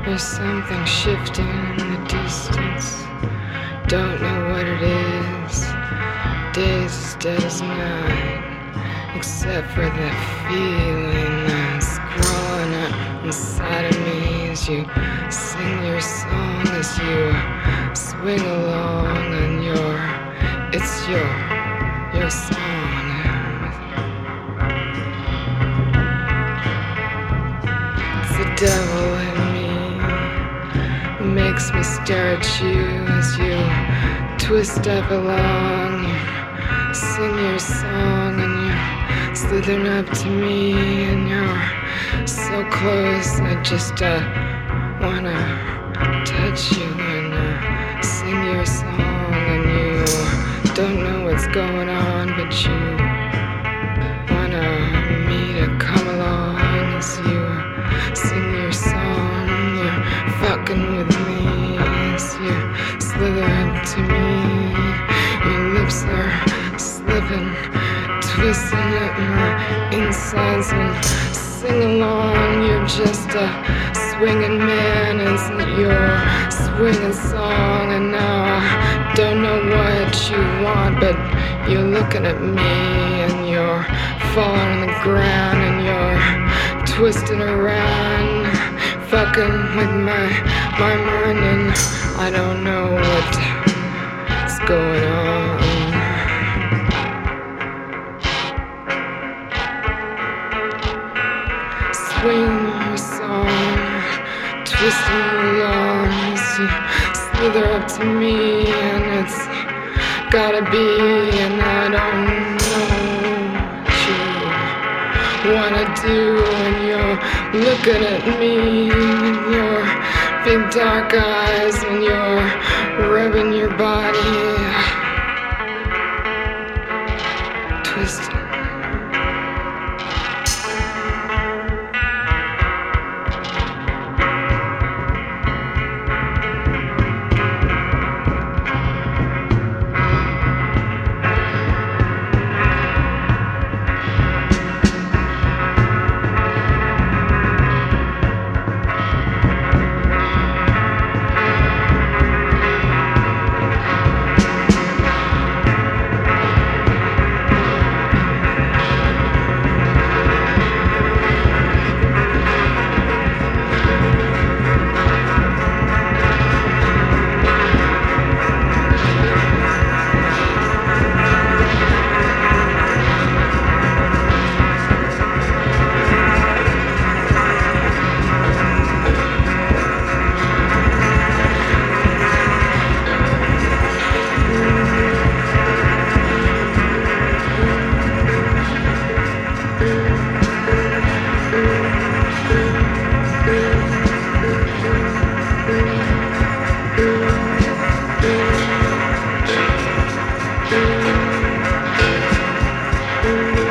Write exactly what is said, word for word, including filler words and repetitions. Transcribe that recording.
There's something shifting in the distance. Don't know what it is. Days as dead as night, except for that feeling that's growing up inside of me as you sing your song, as you swing along and your, it's your, your song. It's the devil in me, makes me stare at you as you twist up along, you sing your song and you slithering up to me and you're so close. I just uh, wanna touch you and uh, sing your song, and you don't know what's going on, but you wanna me to come along as you sing your song. You're fucking with me as you slither up to me. Your lips are slipping, twisting at my insides, and sing along. You're just a swinging man, isn't your swinging song? And now I don't know what you want, but you're looking at me and you're falling on the ground and you're twisting around, fucking with my my mind, and I don't know what's going on. Swing your song, twisting along as you slither up to me, and it's gotta be, and I don't know what you wanna do, and you're looking at me with your big dark eyes, and you're rubbing your body, twisting. Thank you.